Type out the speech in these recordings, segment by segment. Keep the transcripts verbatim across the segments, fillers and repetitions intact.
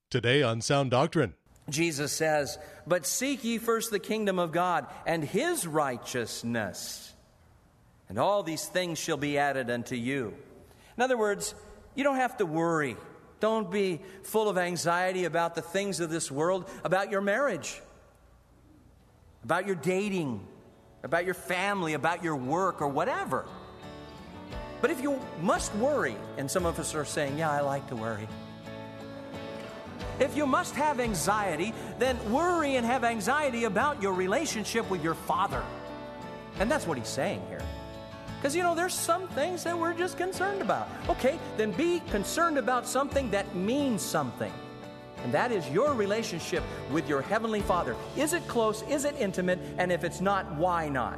Today on Sound Doctrine. Jesus says, "But seek ye first the kingdom of God and His righteousness, and all these things shall be added unto you." In other words, you don't have to worry. Don't be full of anxiety about the things of this world, about your marriage, about your dating, about your family, about your work, or whatever. But if you must worry, and some of us are saying, "Yeah, I like to worry." If you must have anxiety, then worry and have anxiety about your relationship with your Father. And that's what he's saying here. Because, you know, there's some things that we're just concerned about. Okay, then be concerned about something that means something. And that is your relationship with your Heavenly Father. Is it close? Is it intimate? And if it's not, why not?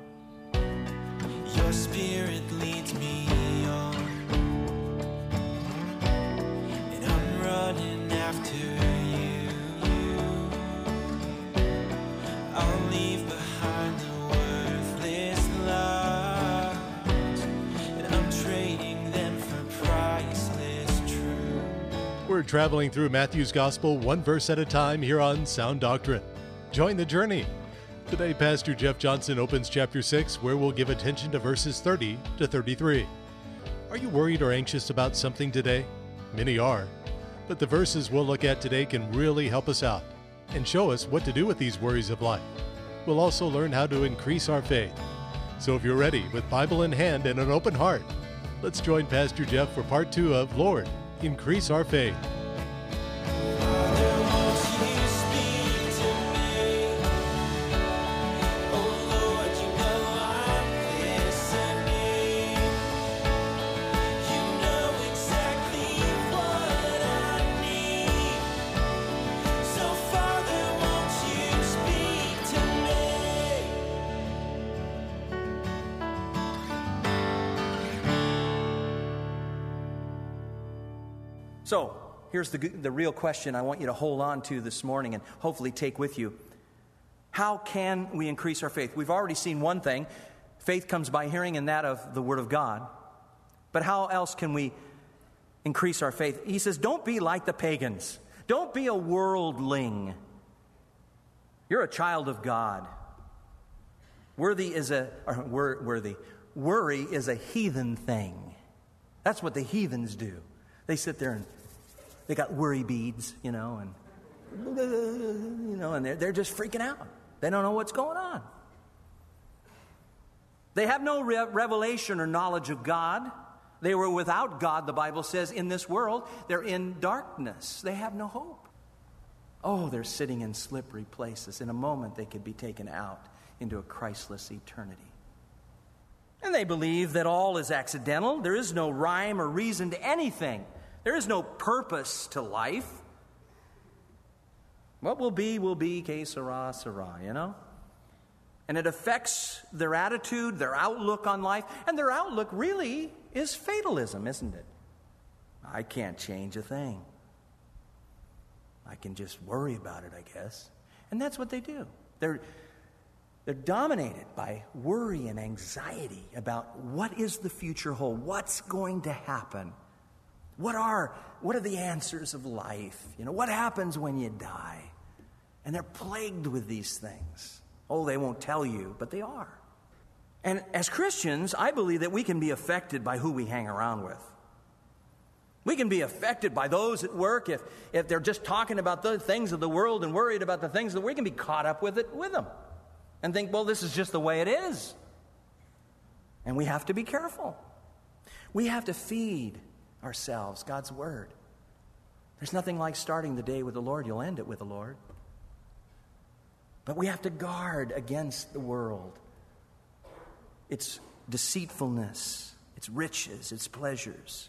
Your Spirit leads me on, and I'm running after you. I'll leave behind the worthless lies, and I'm trading them for priceless truth. We're traveling through Matthew's Gospel one verse at a time here on Sound Doctrine. Join the journey. Today, Pastor Jeff Johnson opens chapter six, where we'll give attention to verses thirty to thirty-three. Are you worried or anxious about something today? Many are. But the verses we'll look at today can really help us out and show us what to do with these worries of life. We'll also learn how to increase our faith. So if you're ready, with Bible in hand and an open heart, let's join Pastor Jeff for part two of Lord, Increase Our Faith. So, here's the, the real question I want you to hold on to this morning and hopefully take with you. How can we increase our faith? We've already seen one thing. Faith comes by hearing, and that of the Word of God. But how else can we increase our faith? He says, don't be like the pagans. Don't be a worldling. You're a child of God. Worthy is a, or worthy. Worry is a heathen thing. That's what the heathens do. They sit there and they got worry beads, you know, and you know, and they're they're just freaking out. They don't know what's going on. They have no re- revelation or knowledge of God. They were without God, the Bible says, in this world. They're in darkness. They have no hope. Oh, they're sitting in slippery places. In a moment, they could be taken out into a Christless eternity. And they believe that all is accidental. There is no rhyme or reason to anything. There is no purpose to life. What will be, will be, que sera, sera, you know? And it affects their attitude, their outlook on life. And their outlook really is fatalism, isn't it? I can't change a thing. I can just worry about it, I guess. And that's what they do. They're, they're dominated by worry and anxiety about what is the future hold, what's going to happen. What are, what are the answers of life? You know, what happens when you die? And they're plagued with these things. Oh, they won't tell you, but they are. And as Christians, I believe that we can be affected by who we hang around with. We can be affected by those at work if, if they're just talking about the things of the world and worried about the things that we can be caught up with it with them. And think, well, this is just the way it is. And we have to be careful. We have to feed ourselves God's Word. There's nothing like starting the day with the Lord. You'll end it with the Lord. But we have to guard against the world. Its deceitfulness, its riches, its pleasures.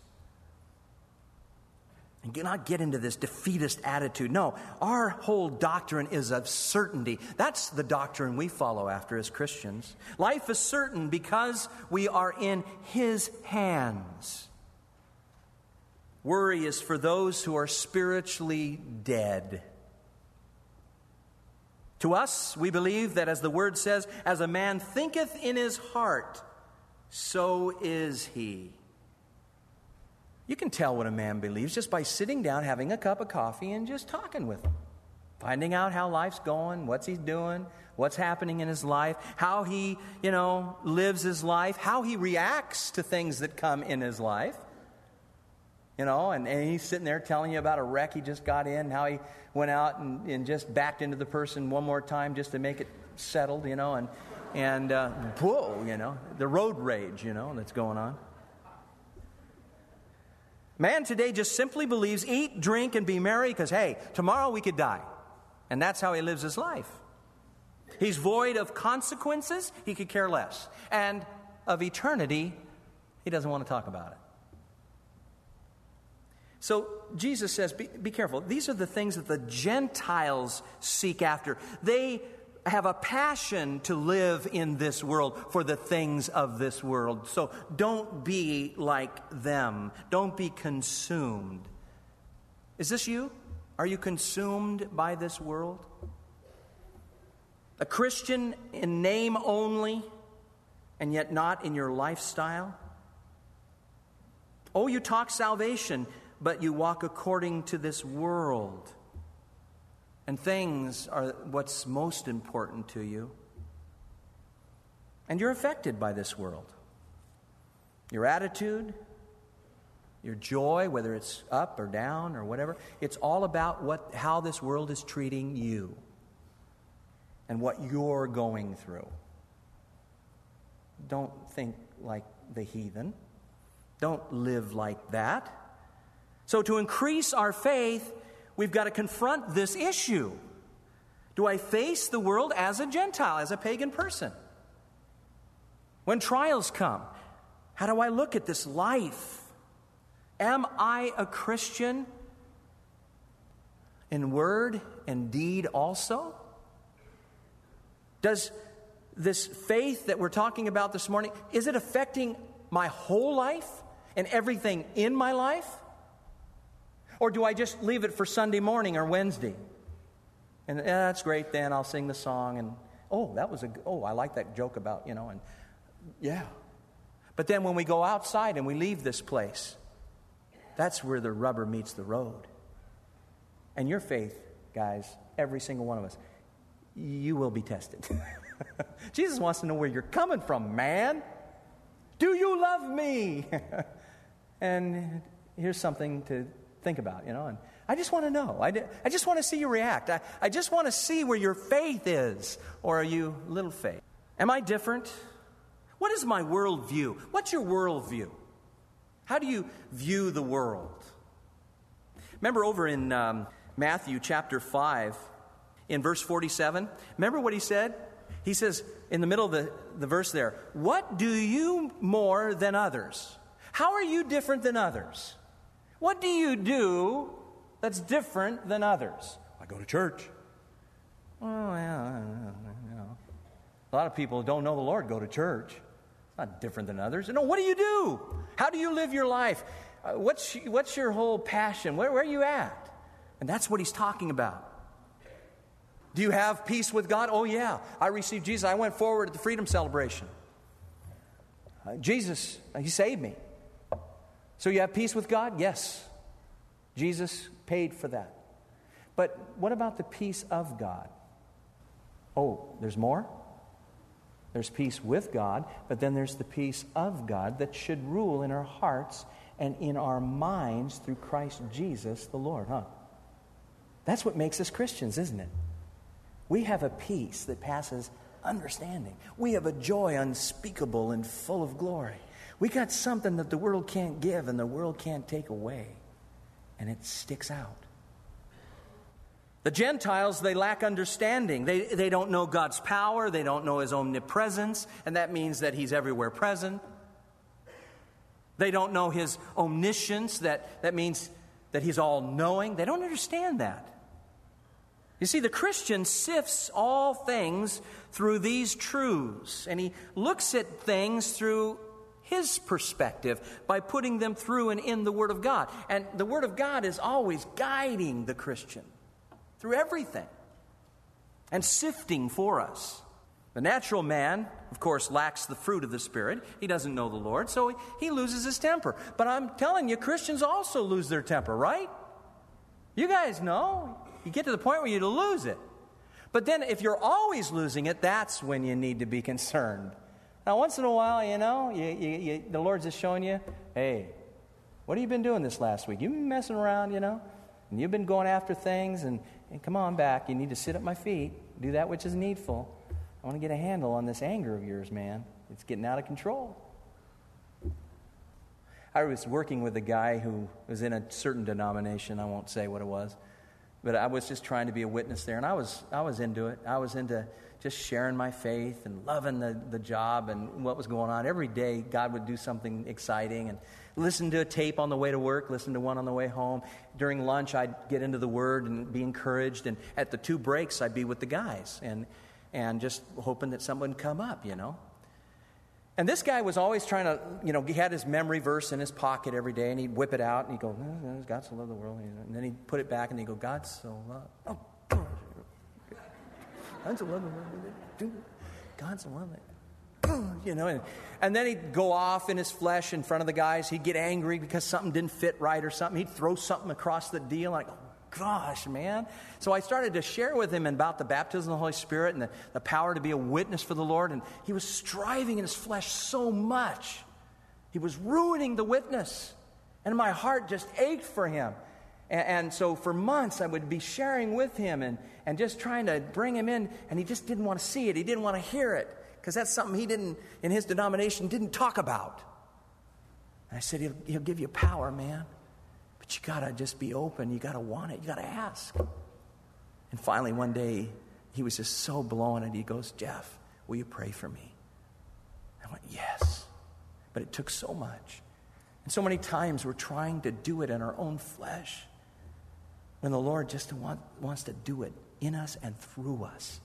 And not get into this defeatist attitude. No, our whole doctrine is of certainty. That's the doctrine we follow after as Christians. Life is certain because we are in His hands. Worry is for those who are spiritually dead. To us, we believe that, as the Word says, as a man thinketh in his heart, so is he. You can tell what a man believes just by sitting down, having a cup of coffee, and just talking with him. Finding out how life's going, what's he's doing, what's happening in his life, how he, you know, lives his life, how he reacts to things that come in his life. You know, and, and he's sitting there telling you about a wreck he just got in, how he went out and, and just backed into the person one more time just to make it settled, you know, and, and uh, whoa, you know, the road rage, you know, that's going on. Man today just simply believes eat, drink, and be merry because, hey, tomorrow we could die. And that's how he lives his life. He's void of consequences. He could care less. And of eternity, he doesn't want to talk about it. So Jesus says, be, be careful. These are the things that the Gentiles seek after. They have a passion to live in this world for the things of this world. So don't be like them. Don't be consumed. Is this you? Are you consumed by this world? A Christian in name only, and yet not in your lifestyle? Oh, you talk salvation, but you walk according to this world. And things are what's most important to you. And you're affected by this world. Your attitude, your joy, whether it's up or down or whatever, it's all about what how this world is treating you and what you're going through. Don't think like the heathen. Don't live like that. So to increase our faith, we've got to confront this issue. Do I face the world as a Gentile, as a pagan person? When trials come, how do I look at this life? Am I a Christian in word and deed also? Does this faith that we're talking about this morning, is it affecting my whole life and everything in my life? Or do I just leave it for Sunday morning or Wednesday? And yeah, that's great, then I'll sing the song and, oh, that was a, oh, I like that joke about, you know, and yeah. But then when we go outside and we leave this place, that's where the rubber meets the road. And your faith, guys, every single one of us, you will be tested. Jesus wants to know where you're coming from, man. Do you love me? And here's something to think about, you know. And I just want to know. I, I just want to see you react. I, I just want to see where your faith is. Or are you little faith? Am I different? What is my worldview? What's your worldview? How do you view the world? Remember over in um, Matthew chapter five, in verse forty-seven, remember what he said? He says, in the middle of the, the verse there, what do you more than others? How are you different than others? What do you do that's different than others? I go to church. Oh, yeah, you know. A lot of people who don't know the Lord go to church. It's not different than others. No, what do you do? How do you live your life? Uh, what's, what's your whole passion? Where, where are you at? And that's what he's talking about. Do you have peace with God? Oh, yeah. I received Jesus. I went forward at the freedom celebration. Uh, Jesus, uh, he saved me. So you have peace with God? Yes. Jesus paid for that. But what about the peace of God? Oh, there's more? There's peace with God, but then there's the peace of God that should rule in our hearts and in our minds through Christ Jesus the Lord, huh? That's what makes us Christians, isn't it? We have a peace that passes understanding. We have a joy unspeakable and full of glory. We got something that the world can't give and the world can't take away. And it sticks out. The Gentiles, they lack understanding. They, they don't know God's power. They don't know His omnipresence. And that means that He's everywhere present. They don't know His omniscience. That, that means that He's all-knowing. They don't understand that. You see, the Christian sifts all things through these truths. And he looks at things through his perspective by putting them through and in the Word of God. And the Word of God is always guiding the Christian through everything and sifting for us. The natural man, of course, lacks the fruit of the Spirit. He doesn't know the Lord, so he, he loses his temper. But I'm telling you, Christians also lose their temper, right? You guys know. You get to the point where you lose it. But then if you're always losing it, that's when you need to be concerned. Now, once in a while, you know, you, you, you, the Lord's just showing you, hey, what have you been doing this last week? You've been messing around, you know, and you've been going after things, and, and come on back. You need to sit at my feet, do that which is needful. I want to get a handle on this anger of yours, man. It's getting out of control. I was working with a guy who was in a certain denomination. I won't say what it was. But I was just trying to be a witness there, and I was I was into it. I was into just sharing my faith and loving the, the job and what was going on. Every day, God would do something exciting, and listen to a tape on the way to work, listen to one on the way home. During lunch, I'd get into the Word and be encouraged, and at the two breaks, I'd be with the guys, and and just hoping that someone would come up, you know. And this guy was always trying to, you know, he had his memory verse in his pocket every day, and he'd whip it out, and he'd go, oh, God so loved the world. And then he'd put it back, and he'd go, God so loved, oh, God so loved the world. God so loved it. You know, and, and then he'd go off in his flesh in front of the guys. He'd get angry because something didn't fit right or something. He'd throw something across the deal, and I go, gosh, man. So I started to share with him about the baptism of the Holy Spirit and the, the power to be a witness for the Lord. And he was striving in his flesh so much. He was ruining the witness. And my heart just ached for him. And, and so for months I would be sharing with him and, and just trying to bring him in. And he just didn't want to see it. He didn't want to hear it. Because that's something he didn't, in his denomination, didn't talk about. And I said, he'll, he'll give you power, man. But you got to just be open. You got to want it. You got to ask. And finally, one day, he was just so blowing it. He goes, Jeff, will you pray for me? I went, yes. But it took so much. And so many times we're trying to do it in our own flesh when the Lord just want, wants to do it in us and through us.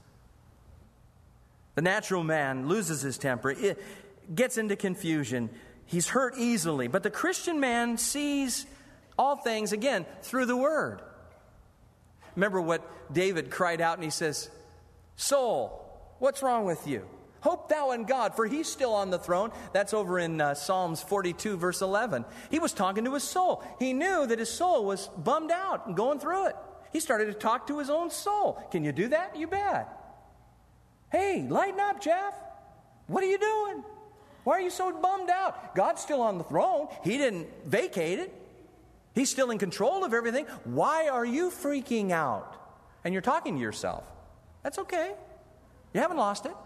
The natural man loses his temper. It gets into confusion. He's hurt easily. But the Christian man sees all things, again, through the Word. Remember what David cried out, and he says, soul, what's wrong with you? Hope thou in God, for he's still on the throne. That's over in uh, Psalms forty-two, verse eleven. He was talking to his soul. He knew that his soul was bummed out and going through it. He started to talk to his own soul. Can you do that? You bet. Hey, lighten up, Jeff. What are you doing? Why are you so bummed out? God's still on the throne. He didn't vacate it. He's still in control of everything. Why are you freaking out? And you're talking to yourself. That's okay. You haven't lost it.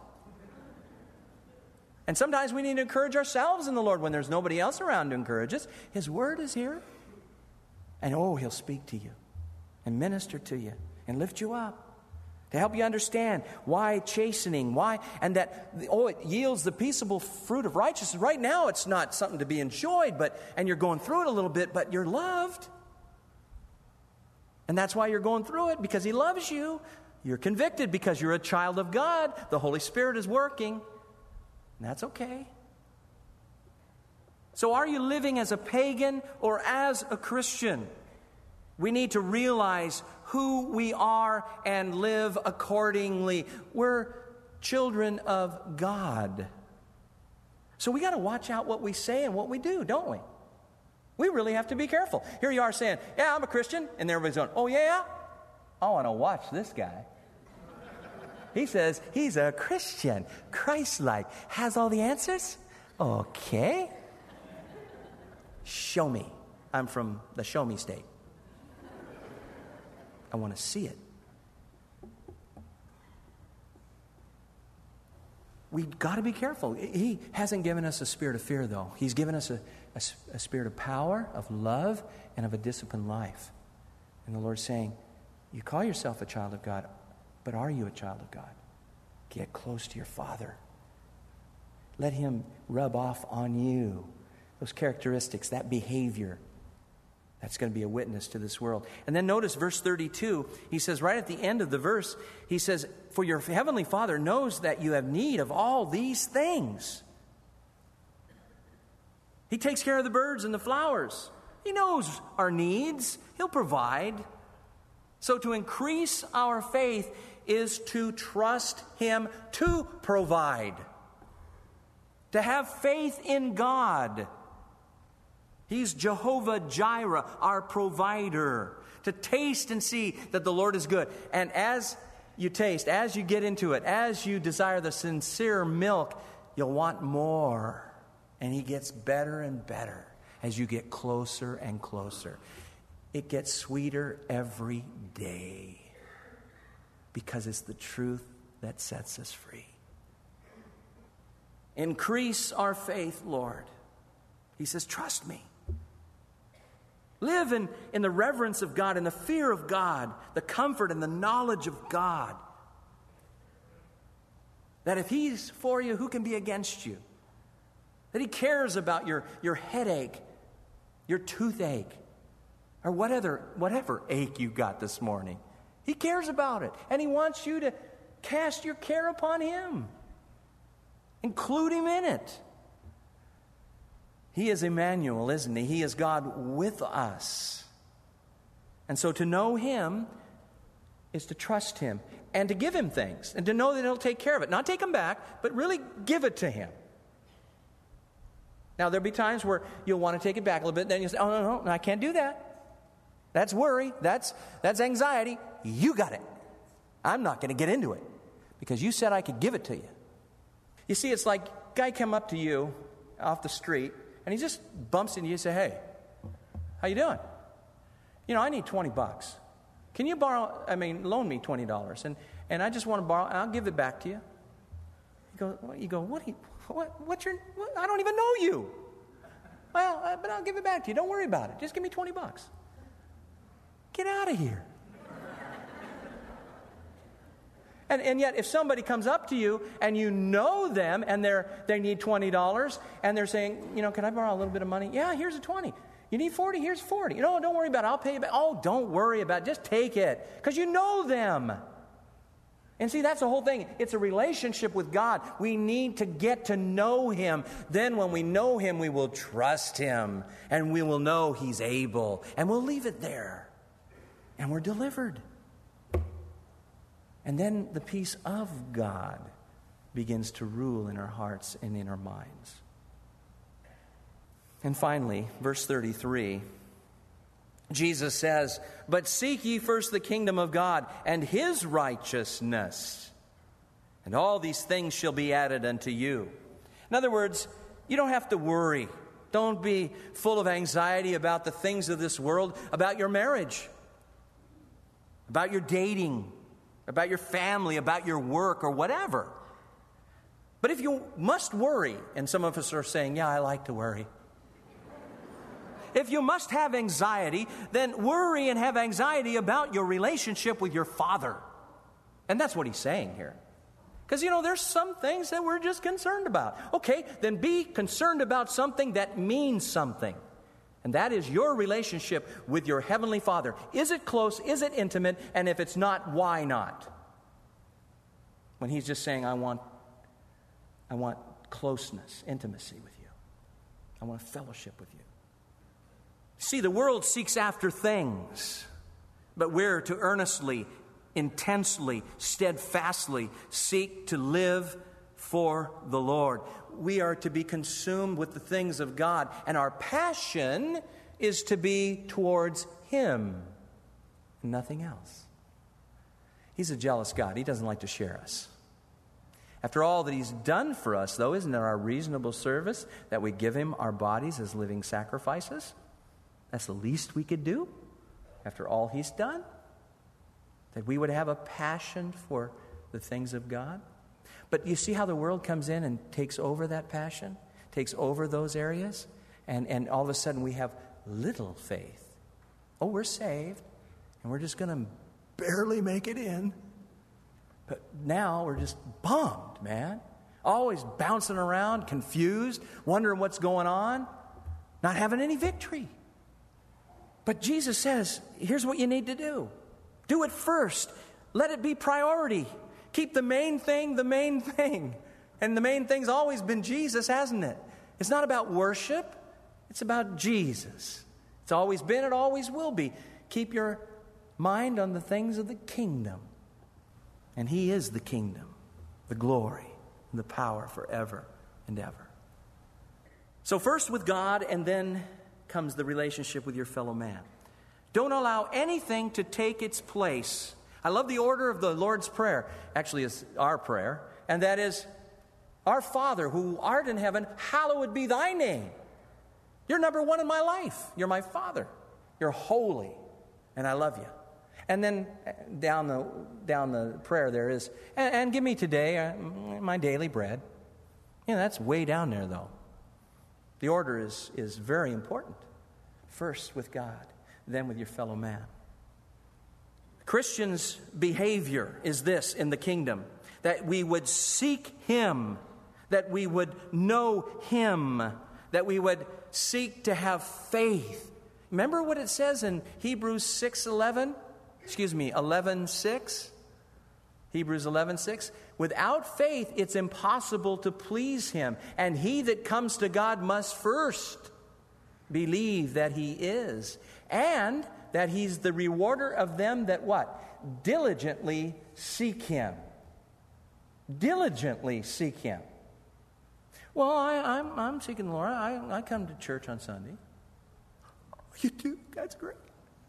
And sometimes we need to encourage ourselves in the Lord when there's nobody else around to encourage us. His Word is here. And oh, He'll speak to you and minister to you and lift you up to help you understand why chastening, why, and that, oh, it yields the peaceable fruit of righteousness. Right now, it's not something to be enjoyed, but, and you're going through it a little bit, but you're loved. And that's why you're going through it, because He loves you. You're convicted because you're a child of God. The Holy Spirit is working. And that's okay. So are you living as a pagan or as a Christian? We need to realize who we are and live accordingly. We're children of God. So we got to watch out what we say and what we do, don't we? We really have to be careful. Here you are saying, yeah, I'm a Christian. And everybody's going, oh, yeah? I want to watch this guy. He says he's a Christian, Christ-like, has all the answers. Okay. Show me. I'm from the show me state. I want to see it. We've got to be careful. He hasn't given us a spirit of fear, though. He's given us a, a, a spirit of power, of love, and of a disciplined life. And the Lord's saying, you call yourself a child of God, but are you a child of God? Get close to your Father. Let Him rub off on you those characteristics, that behavior. That's going to be a witness to this world. And then notice verse thirty-two. He says right at the end of the verse, he says, for your heavenly Father knows that you have need of all these things. He takes care of the birds and the flowers. He knows our needs. He'll provide. So to increase our faith is to trust Him to provide. To have faith in God. He's Jehovah Jireh, our provider. To taste and see that the Lord is good. And as you taste, as you get into it, as you desire the sincere milk, you'll want more. And He gets better and better as you get closer and closer. It gets sweeter every day because it's the truth that sets us free. Increase our faith, Lord. He says, trust me. Live in, in the reverence of God, in the fear of God, the comfort and the knowledge of God. That if He's for you, who can be against you? That He cares about your, your headache, your toothache, or whatever, whatever ache you got this morning. He cares about it. And He wants you to cast your care upon Him. Include Him in it. He is Emmanuel, isn't He? He is God with us. And so to know Him is to trust Him and to give Him things and to know that He'll take care of it. Not take them back, but really give it to Him. Now, there'll be times where you'll want to take it back a little bit. Then you'll say, oh, no, no, no, I can't do that. That's worry. That's, that's anxiety. You got it. I'm not going to get into it because you said I could give it to you. You see, it's like a guy come up to you off the street and he just bumps into you and say, hey, how you doing? You know, I need twenty bucks. Can you borrow, I mean, loan me twenty dollars? And, and I just want to borrow, and I'll give it back to you. You go, you go what, do you, what what's your, what? I don't even know you. Well, uh, but I'll give it back to you. Don't worry about it. Just give me twenty bucks. Get out of here. And, and yet, if somebody comes up to you and you know them and they're they need twenty dollars and they're saying, you know, can I borrow a little bit of money? Yeah, here's a twenty. You need forty? Here's forty. You know, don't worry about it. I'll pay you back. Oh, don't worry about it. Just take it because you know them. And see, that's the whole thing. It's a relationship with God. We need to get to know Him. Then when we know Him, we will trust Him and we will know He's able. And we'll leave it there. And we're delivered. And then the peace of God begins to rule in our hearts and in our minds. And finally, verse thirty-three, Jesus says, but seek ye first the kingdom of God and His righteousness, and all these things shall be added unto you. In other words, you don't have to worry. Don't be full of anxiety about the things of this world, about your marriage, about your dating, about your family, about your work, or whatever. But if you must worry, and some of us are saying, yeah, I like to worry. If you must have anxiety, then worry and have anxiety about your relationship with your Father. And that's what He's saying here. Because, you know, there's some things that we're just concerned about. Okay, then be concerned about something that means something. And that is your relationship with your Heavenly Father. Is it close? Is it intimate? And if it's not, why not? When He's just saying, I want, I want closeness, intimacy with you. I want fellowship with you. See, the world seeks after things, but we're to earnestly, intensely, steadfastly seek to live for the Lord. We are to be consumed with the things of God, and our passion is to be towards Him and nothing else. He's a jealous God. He doesn't like to share us. After all that He's done for us, though, isn't it our reasonable service that we give Him our bodies as living sacrifices? That's the least we could do after all He's done. That we would have a passion for the things of God. But you see how the world comes in and takes over that passion, takes over those areas, and, and all of a sudden we have little faith. Oh, we're saved, and we're just going to barely make it in. But now we're just bummed, man. Always bouncing around, confused, wondering what's going on, not having any victory. But Jesus says, here's what you need to do. Do it first. Let it be priority. Keep the main thing the main thing. And the main thing's always been Jesus, hasn't it? It's not about worship. It's about Jesus. It's always been, it always will be. Keep your mind on the things of the kingdom. And He is the kingdom, the glory, and the power forever and ever. So first with God, and then comes the relationship with your fellow man. Don't allow anything to take its place. I love the order of the Lord's Prayer. Actually, it's our prayer. And that is, Our Father, who art in heaven, hallowed be thy name. You're number one in my life. You're my Father. You're holy, and I love you. And then down the down the prayer there is, and, and give me today uh, my daily bread. You know, that's way down there, though. The order is, is very important. First with God, then with your fellow man. Christians' behavior is this in the kingdom, that we would seek Him, that we would know Him, that we would seek to have faith. Remember what it says in Hebrews six eleven? Excuse me, eleven six? Hebrews eleven six. Without faith, it's impossible to please Him. And he that comes to God must first believe that He is, and that He's the rewarder of them that what? Diligently seek Him. Diligently seek Him. Well, I, I'm, I'm seeking the Lord. I, I come to church on Sunday. Oh, you do? That's great.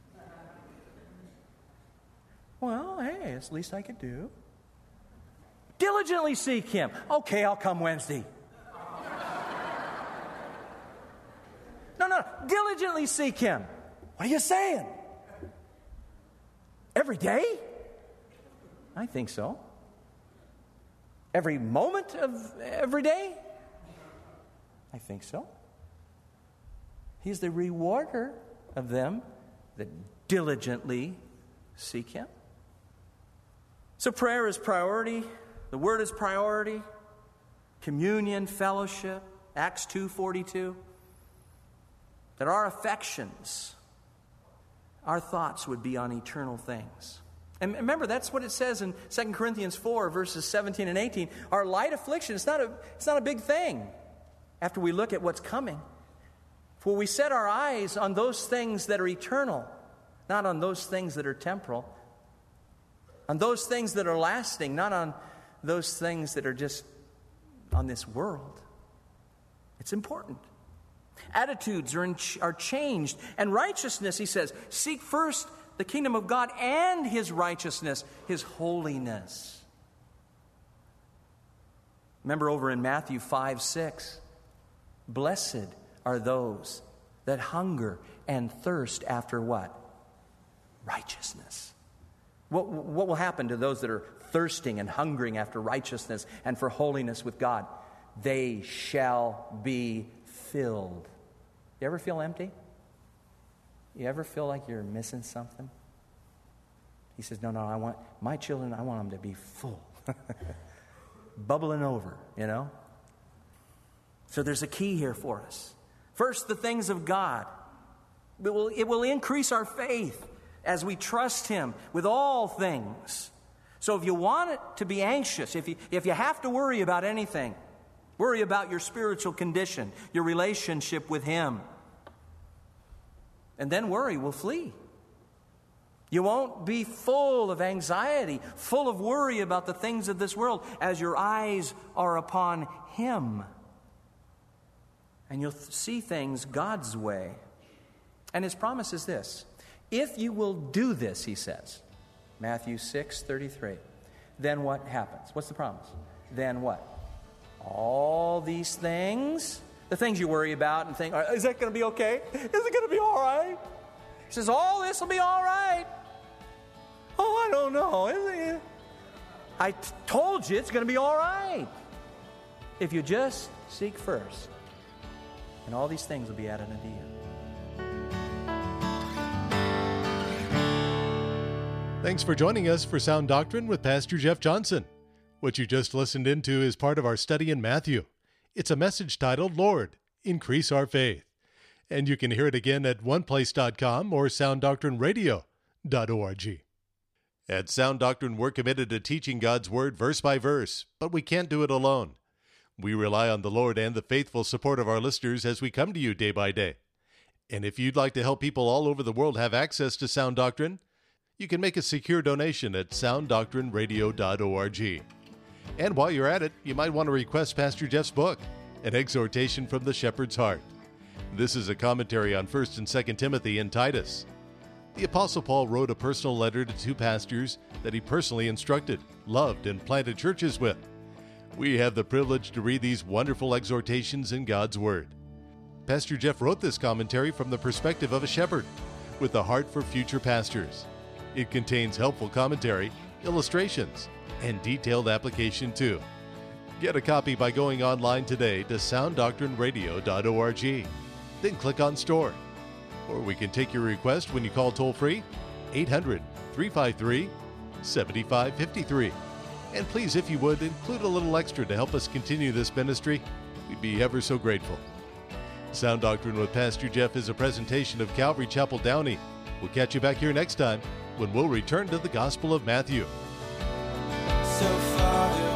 Well, hey, it's the least I could do. Diligently seek Him. Okay, I'll come Wednesday. No, no, diligently seek Him. What are you saying? Every day? I think so. Every moment of every day? I think so. He's the rewarder of them that diligently seek Him. So prayer is priority. The Word is priority. Communion, fellowship, Acts two forty-two. That our affections, our thoughts would be on eternal things. And remember, that's what it says in Second Corinthians four, verses seventeen and eighteen. Our light affliction, it's not a, it's not a big thing after we look at what's coming. For we set our eyes on those things that are eternal, not on those things that are temporal. On those things that are lasting, not on those things that are just on this world. It's important. Attitudes are, in, are changed. And righteousness, he says, seek first the kingdom of God and His righteousness, His holiness. Remember over in Matthew five six, blessed are those that hunger and thirst after what? Righteousness. What, what will happen to those that are thirsting and hungering after righteousness and for holiness with God? They shall be filled. You ever feel empty? You ever feel like you're missing something? He says, no, no, I want my children, I want them to be full. Bubbling over, you know? So there's a key here for us. First, the things of God. It will, it will increase our faith as we trust Him with all things. So if you want it to be anxious, if you, if you have to worry about anything, worry about your spiritual condition, your relationship with Him. And then worry will flee. You won't be full of anxiety, full of worry about the things of this world as your eyes are upon Him. And you'll see things God's way. And His promise is this. If you will do this, He says, Matthew six thirty-three, then what happens? What's the promise? Then what? All these things, the things you worry about and think, is that going to be okay? Is it going to be all right? He says, all this will be all right. Oh, I don't know. Is it? I t- told you it's going to be all right. If you just seek first. And all these things will be added unto you. Thanks for joining us for Sound Doctrine with Pastor Jeff Johnson. What you just listened into is part of our study in Matthew. It's a message titled, Lord, Increase Our Faith. And you can hear it again at one place dot com or sound doctrine radio dot org. At Sound Doctrine, we're committed to teaching God's Word verse by verse, but we can't do it alone. We rely on the Lord and the faithful support of our listeners as we come to you day by day. And if you'd like to help people all over the world have access to Sound Doctrine, You can make a secure donation at sound doctrine radio dot org. And while you're at it, you might want to request Pastor Jeff's book, An Exhortation from the Shepherd's Heart. This is a commentary on First and Second Timothy and Titus. The Apostle Paul wrote a personal letter to two pastors that he personally instructed, loved, and planted churches with. We have the privilege to read these wonderful exhortations in God's Word. Pastor Jeff wrote this commentary from the perspective of a shepherd, with a heart for future pastors. It contains helpful commentary, illustrations, and detailed application too. Get a copy by going online today to sound doctrine radio dot org. Then click on Store. Or we can take your request when you call toll-free eight hundred, three five three, seven five five three. And please, if you would, include a little extra to help us continue this ministry. We'd be ever so grateful. Sound Doctrine with Pastor Jeff is a presentation of Calvary Chapel Downey. We'll catch you back here next time when we'll return to the Gospel of Matthew. So, Father,